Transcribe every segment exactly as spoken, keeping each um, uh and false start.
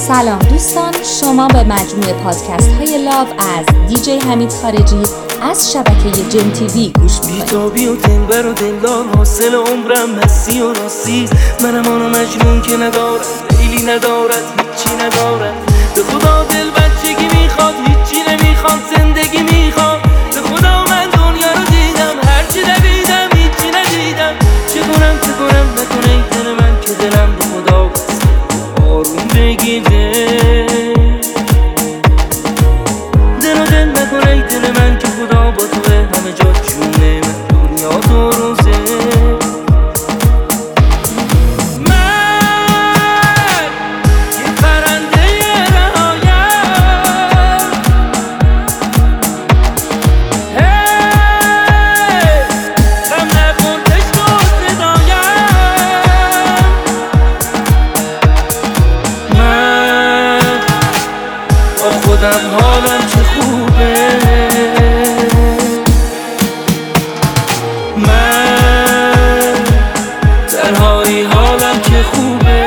سلام دوستان، شما به مجموعه پادکست های لاو از دیجی حمید خارجی از شبکه جم تیوی گوش میکنید. بیتابی و دلبر و دلدار حاصل عمرم مستی و راستی، منم آنو مجنون که ندارد لیلی ندارد هیچی ندارد. به خدا دل بچگی میخواد هیچی نمیخواد، زندگی میخواد. به خدا من دنیا رو دیدم هرچی دویدم هیچی ندیدم. چه کنم چه کنم نکنه ای دل من که دلم به خدا بسته آروم بگیده. دل و دل نکنه ای دل من که خدا با توه همه جا جونه من دنیا دو روزه. خودم حالم چه خوبه، من تنهایی حالم که خوبه.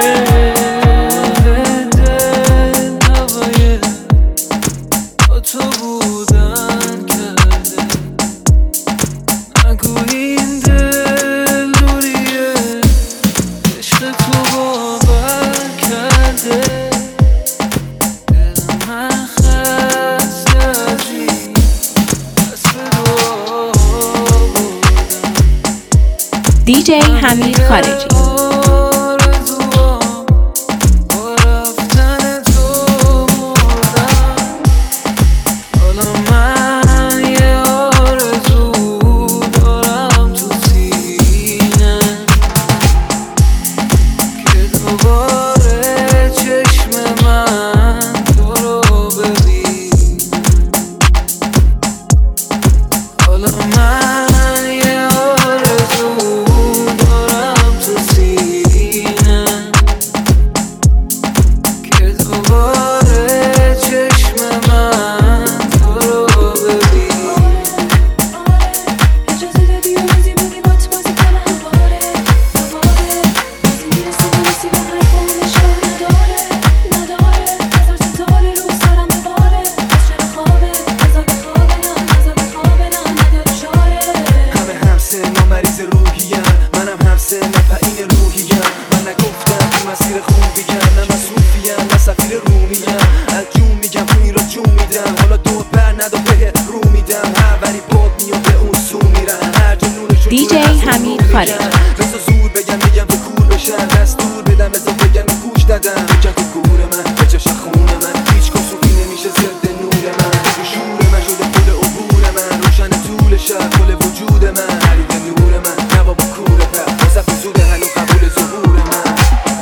دل هوای با تو بودن کرده، نگو این دل دوریه عشق تو باور کرده. دیجی حمید خارجی. دیجی حمید خارجی. رسا زور بگم میگم تو کور بشن، دستور بدم بزا بگم گوش دادم. بگم تو گور من به چشم خونه من، هیچ کسوفی نمیشه زرد نور من. تو شور من شده پل عبور من، روشن طول شب کل وجود من. حریف نور من نوا با کور پر، واسه فزوده هنو قبول ظهور من.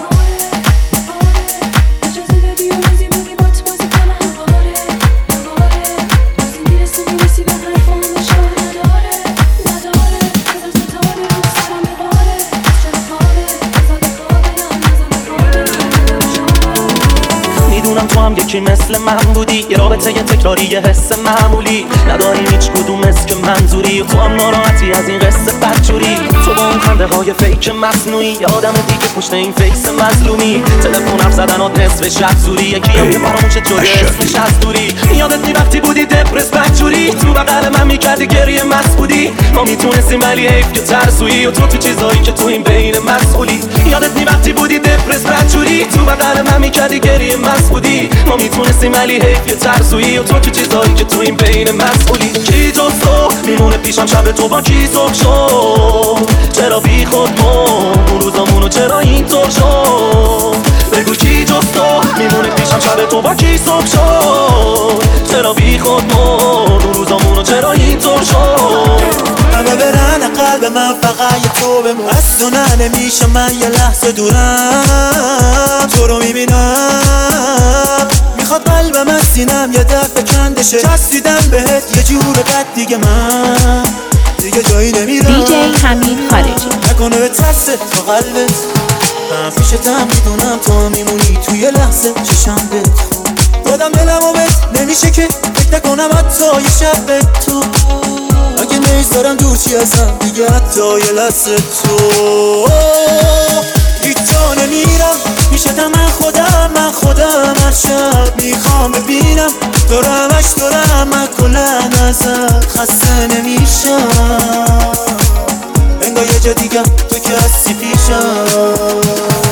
تو هم یکی مثل من بودی، یه رابطه یه تکراری یه حس معمولی، نداریم هیچ کدوم اسم منظوری. تو هم ناراحتی از این قصه بدجوری، تو با اون خنده های فیک مصنوعی، یه آدم دیگه پشت این فیس مظلومی. تلفن حرف زدنات نصف شب زوری، یکی هم که فراموش شده اسمش از دوری. یادت نی وقتی بودی دپرس بدجوری، تو بغل من میکردی گریه مست بودی. ما میتونستیم ولی حیف که ترسویی، و تو تو چیزایی که تو این بین مسئولی. یادت نی وقتی بودی دپرس بدجوری، تو بغل من میکردی گریه مست بودی. ما میتونستیم ولی حیف که ترسویی، و تو تو چیزایی که تو این بین مسئولی. کی جز تو میمونه پیشم شب تو با کی صبح شد، چرا بی خود مون اون روزامونو چرا اینطور شد. بگو کی جز تو میمونه پیشم شب تو با کی صبح شد، چرا بی خود مون اون روزامونو چرا اینطور شد. همه برن قلب من فقط یه تو بمون، از تو نه نمیشه من یه لحظه دورم. تو رو میبینم میخواد قلبم از سینم یه دفعه کندشه، چسبیدم بهت یه جور بد دیگه من دیگه جایی نمیرم. دیجی حمید خارجی. نکنه به ترسه تو قلبت، من پیشتم میدونم تو میمونی توی لحظه چشم بت. دادم دلم و بت نمیشه که فکر نکنم حتی یه شب به تو. اگه نیستارم دور چی ازم دیگه حتی یه لحظه تو. هیچ جا نمیرم پیشتم من خودم من من خودم هر شب میخوام ببینم دورمش دورم، من کلن ازت خسته نمیشم. انگار یه جا دیگم تو که هستی پیشم،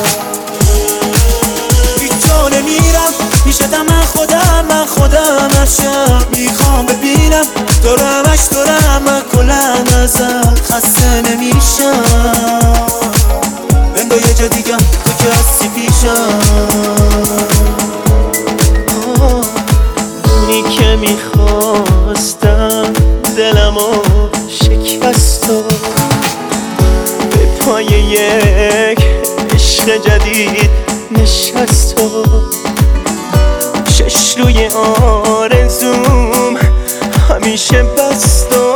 هیچ جا نمیرم پیشتم، من خودم من خودم هر شب میخوام ببینم دورمش دورم، من کلن ازت خسته نمیشم. انگار یه جا دیگم تو که هستی پیشم. اونی که میخواستم دلمو شکست و به پای یک عشق جدید نشست و چش روی آرزوم همیشه بست و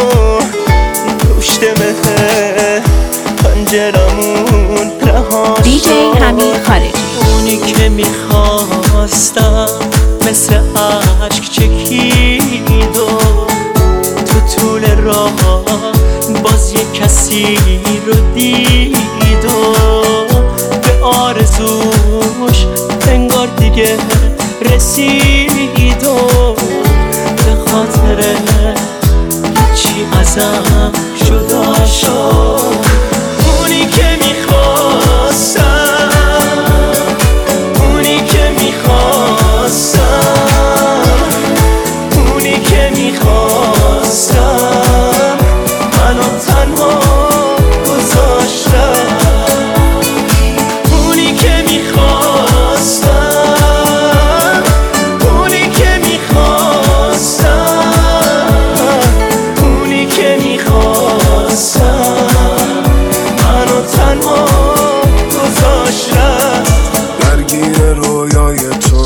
پشت مه پنجرمون رها شد. دی جی حمید خارجی. اونی که میخواستم مثل عشق چکید و تو طول راه باز یه کسی رو دید و به آرزوش انگار دیگه رسید و به خاطر چی ازم جدا شد. اونی که میخواستم اونی که میخواستم اونی که میخواستم منو تنها گذاشتم. اونی که میخواستم اونی که میخواستم اونی که میخواستم منو تنها گذاشتم. درگیر رویای تو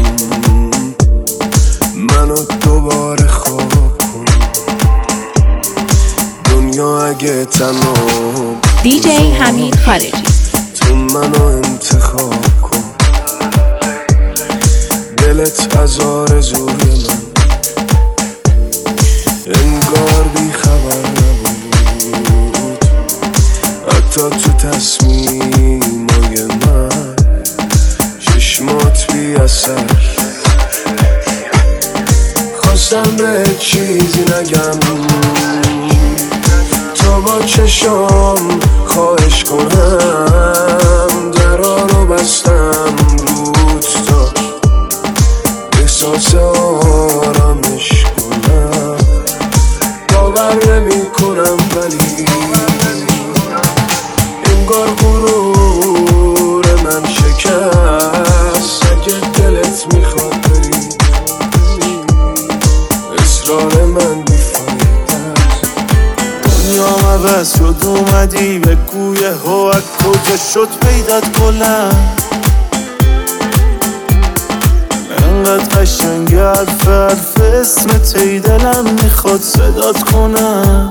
منو دوباره خواب کن، دنیا اگه تنها دی جی حمید خارجی. تو منو انتخاب کن، دلت از آرزوی من انگار بی خبر نبود، حتی تو تصمیمای من چشمات بی اثر. خواستم به چیزی نگم تا با چشام خواهش کنم، درا رو بستم روت تا احساس آرامش کنم. باور نمی کنم ولی انگار غرور من شکست. اگه دلت میخواد بری اصرار من بیفایده است. دنیا عوض شد اومدی به کویه ها، از کجا شد پیدات کلم؟ انقدر قشنگه حرف حرف اسم تی دلم میخواد صدات کنم.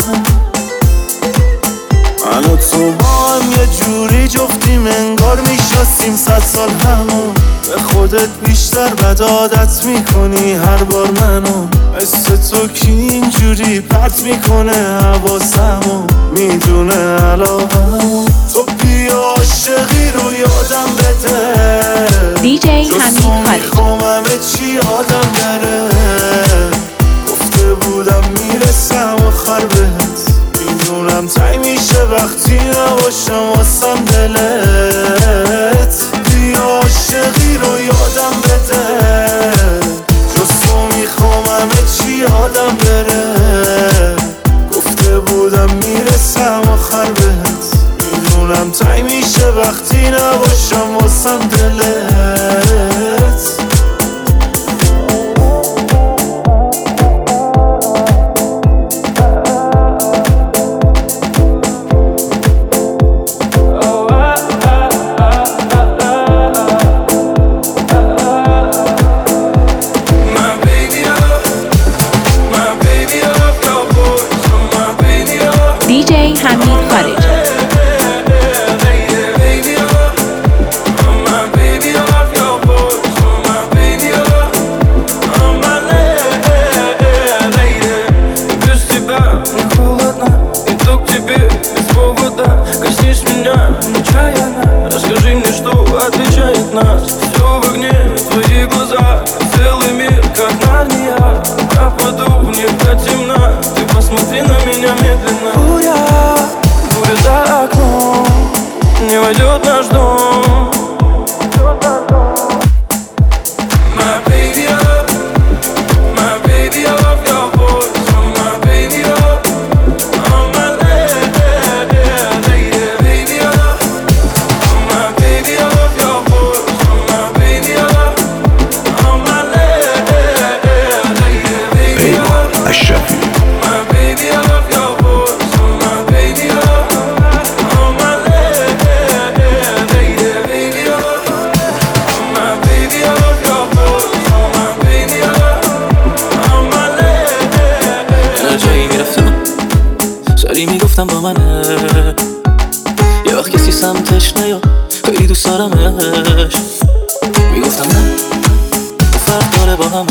من و تو با هم یه جوری جفتیم انگار میشناسیم صد سال همون. به خودت بیشتر بد عادت میکنی هر بار منو، مثل تو کی اینجوری پرت میکنه حواسمو، میدونه علاقمو. تو بیا عاشقی رو یادم بده، دی جی حمید خارجی. میخوام همه چی آدم بره. گفته بودم میرسم آخر بهت، میدونم تای میشه وقتی نباشم واسم دلت. بیا عاشقی رو یادم بده، جز تو میخوام همه چی آدم بره. گفته بودم میرسم آخر بهت، میدونم تای میشه وقتی نباشم واسم دلت. منه. یه وقت کسی سمتش نیا خیلی دوست دارمش، میگفتم نه فرق داره با همه،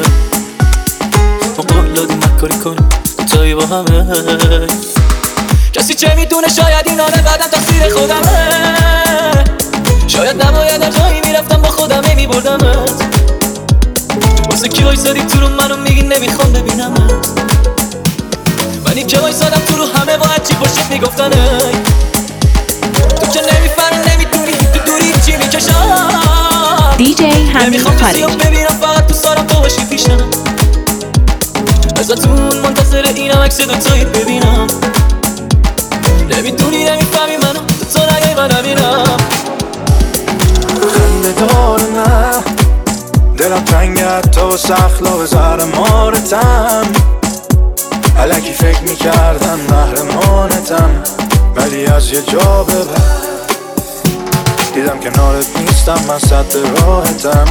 ما قول دادیم مکاری کنیم دوتایی با همه. کسی چه میدونه شاید این آره بعدم تقصیر خودمه، شاید نبایدم جایی میرفتم با خودمه میبردمت. واسه کی وایسادی تو رو منو میگی نمیخوام ببینمت، منی که وایسادم تو رو همه با هرچی پشت میگفتن ای تو که نمیفهمی نمیدونی تو دوری چی میکشم. دی جی حمید خارجی ببینم فقط تو سارم تو باشی پیشم، ازتون منتظر اینم عکس دوتایی ببینم. نمیدونی نمیفهمی منو تو نگی من نمیرم. خنده دار نه دلم تنگت تو سخلا زهر مارتم، الکی فکر میکردم محرمانتم، ولی از یه جا به بعد دیدم کنارت نیستم، من صد راحتم.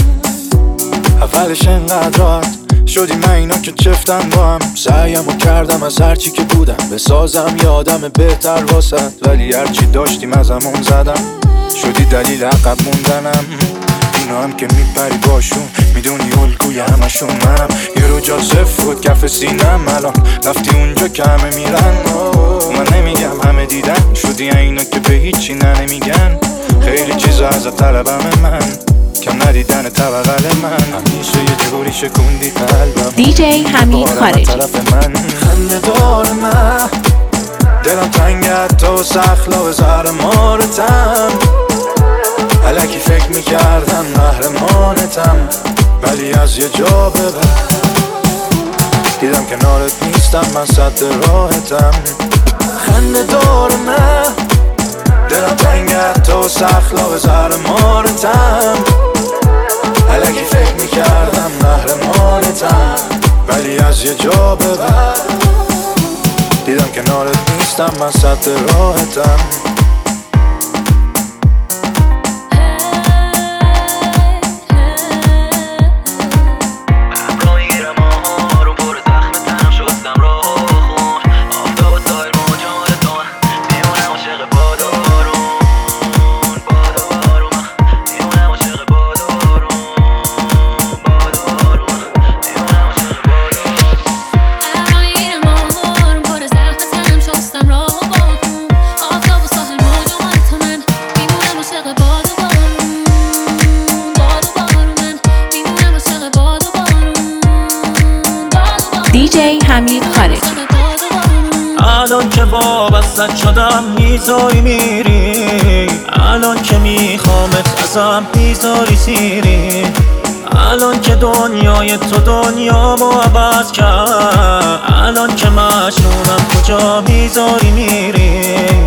اولش انقدر راحت شدی من اینا که چفتن با هم، سعیمو کردم از هرچی که بودم بسازم یه آدم بهتر واسد، ولی هرچی داشتیم ازمون زدم، شدی دلیل عقب موندنم. اینا هم که میپری باشون میدونی الگوی همشون منم، یه رو جا صفر بود کف سینم، الان رفتی اونجا که همه میرن. من نمیگم همه دیدن شدی اینا که به هیچی نه نمیگن، خیلی چیزا ازت طلبم من کم ندیدن طبقل من، همیشه یه جوری شکوندی قلبم. دی جی حمید خارجی طرف من خنده دار من دلم تنگت تو سخلا به زهر مارتم، الکی فکر میکردم محرمانتم، ولی از یه جا به بعد دیدم کنارت نیستم، من صد راحتم. خنده دار من دلم تنگت تو سخلا به زهر مارتم، الکی فکر میکردم محرمانتم، ولی از یه جا به بعد دیدم کنارت نیستم، من صد راحتم. دی جی حمید خارجی الان که وابستت شدم میذاری میری، الان که میخوامت ازم میذاری سیری، الان که دنیای تو دنیامو عوض کرد، الان که مجنونم کجا میذاری میری.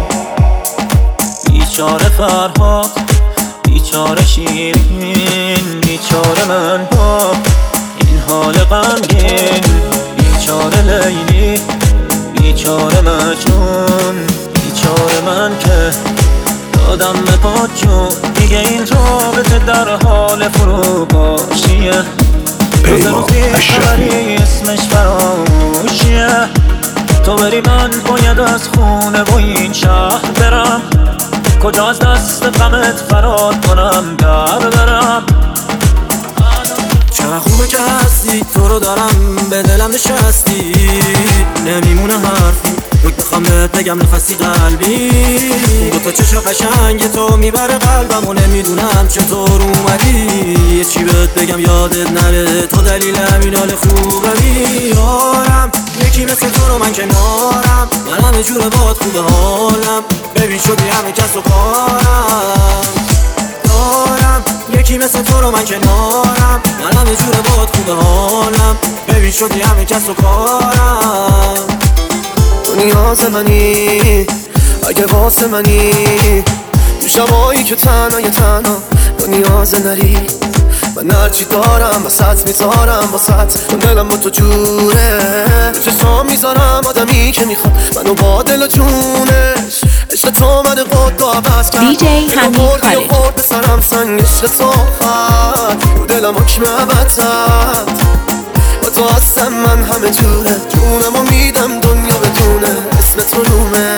بیچاره فرهاد بیچاره شیرین، بیچاره من با این حال غمگین، بیچاره لیلی بیچاره مجنون، بیچاره من که دادم به پاچون، دیگه این رابطه در حال فروپاشیه، روز روزی خبری اسمش فراموشیه، تو بری من باید از خونه و این شهر برم، کجا از دست غمت فرار کنم در برم. چقدر خوبه که هستی تو رو دارم به دلم نشستی، نمیمونه حرفی روی بخوام بهت بگم نفسی قلبی، دو تا چشم قشنگ تو میبره قلبم و نمیدونم چطور اومدی، یه چی بهت بگم یادت نره تو دلیل همین حال خوبمی. یارم یکی مثل تو رو من کنارم، من همه جور باهات خوبه حالم، ببین شدی همه کس و کارم. یارم یکی مثل تو رو من کنارم، من همه جور باهات خوبه حالم، ببین شدی همه کس و کارم. تو نیاز منی اگه واسه منی، تو شبایی که تنهای تنها تو نیاز نری، من هرچی دارم واسط میذارم واسط، من دلم با تو جوره، به چشام میذارم آدمی که میخواد منو با دل و جونش، عشق تو من قد و عوض کرد، دی جی حمید خارجی خورد به سرم سنگ عشق صحبت، رو دلم حکم ابدت، با تو هستم من همه جوره، جونمو میدم دنیا بدونه اسم تو رومه.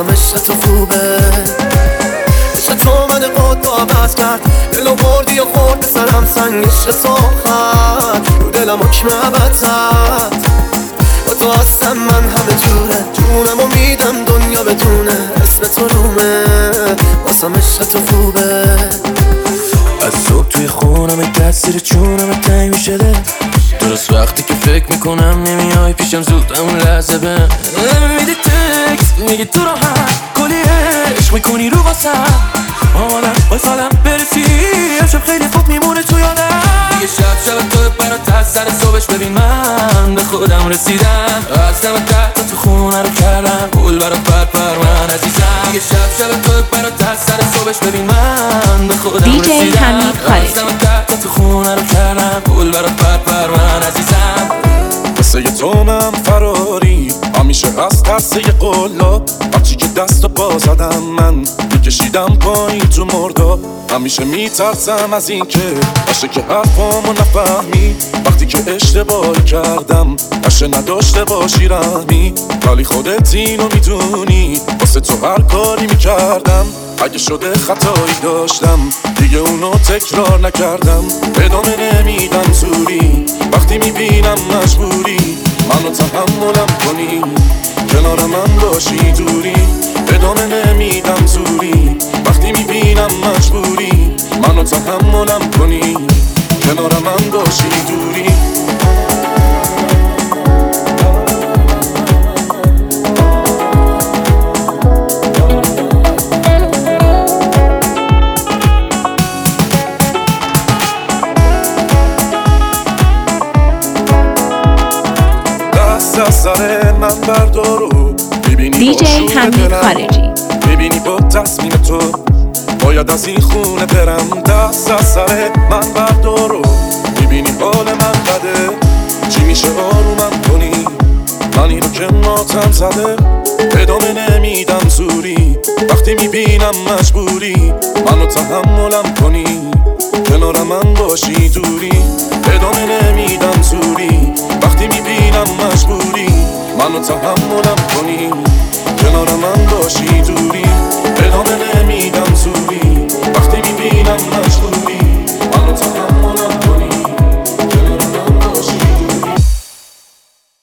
واسم عشق تو خوبه. عشق تو من قد رو عوض کرد، دلو بردی و خورد به سرم سنگ. عشق تو خد رو دلم حکم ابد زد. با تو هستم من همه جوره، جونمو میدم دنیا بدونه. اسم تو رومه واسم عشق تو خوبه. از صبح توی خونم تاثیر چونم تنگ میشده، درست وقتی که فکر میکنم نمیای پیشم زود همون لحظه به میدی تکست میگی تو راحت کلی عشق میکنی رو واسم. آمادم بای سالم برسی امشب خیلی خوب میمونه تو یادم. دیگه شب شب تو برات از سر صبحش ببین من به خودم رسیدم. از دم تحت تو خونه رو کردم پول برات پر پر من عزیزم. دیگه شب شب تو برات از سر صبحش ببین من به خودم دی جی رسیدم. حمید خارجی. از دم تحت تو خونه رو کردم پول برات پر پر من عزیزم. قصه تو من فراری همیشه از ترسه قلاب، هرچی که دست و پا زدم من میکشیدم پایین تو مرداب. همیشه میترسم از این که باشه که حرفامو نفهمی، وقتی که اشتباهی کردم باشه نداشته باشی رحمی. ولی خودت اینو میدونی واسه تو هر کاری میکردم، اگه شده خطایی داشتم دیگه اونو تکرار نکردم. ادامه نمیدم زوری وقتی میبینم مجبوری منو تحملم کنی، کنار من باشی دوری. ادامه نمیدم زوری وقتی میبینم مجبوری منو تحملم کنی، کنار من باشی دوری. سر من بردارو ببینی دی جی حمید خارجی. ببینی با تصمیم تو باید از این خونه برم. دست از سر من بردارو ببینی حال من بده، چی میشه آرومم کنی منی رو که ماتم زده. ادامه نمیدم زوری وقتی میبینم مجبوری منو تحملم کنی، کنار من باشی دوری. ادامه نمیدم زوری وقتی میبینم مجبوری منو تحملم کنی، کنار من باشی دوری.